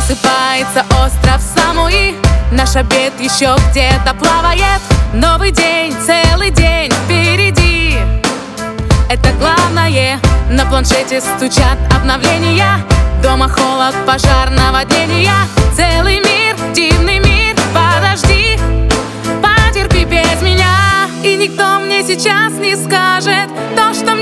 Просыпается остров Самуи, наш обед еще где-то плавает. Новый день, целый день впереди. Это главное, на планшете стучат обновления. Дома холод, пожар, наводнения. Целый мир, дивный мир, подожди, потерпи без меня. И никто мне сейчас не скажет то, что